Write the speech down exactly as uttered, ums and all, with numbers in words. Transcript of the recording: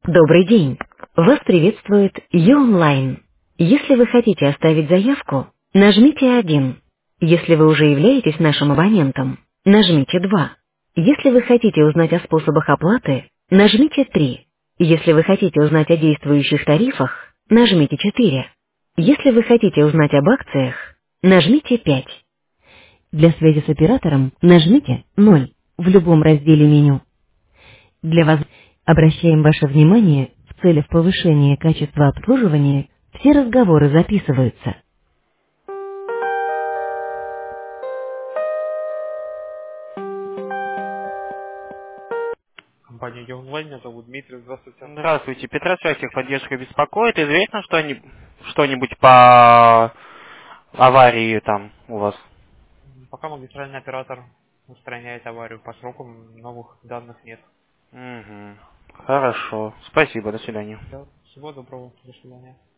Добрый день. Вас приветствует Юонлайн. Если вы хотите оставить заявку, нажмите один. Если вы уже являетесь нашим абонентом, нажмите два. Если вы хотите узнать о способах оплаты, нажмите три. Если вы хотите узнать о действующих тарифах, нажмите четыре. Если вы хотите узнать об акциях, нажмите пять. Для связи с оператором нажмите ноль в любом разделе меню. Для вас обращаем ваше внимание, в целях повышения качества обслуживания все разговоры записываются. Компания Юнлайн, меня зовут Дмитрий, здравствуйте. Здравствуйте, Петра Святих, поддержка беспокоит. Известно что-нибудь что-нибудь по аварии там у вас? Пока магистральный оператор устраняет аварию, по срокам новых данных нет. Угу. Хорошо. Спасибо, до свидания. Все, всего доброго, до свидания.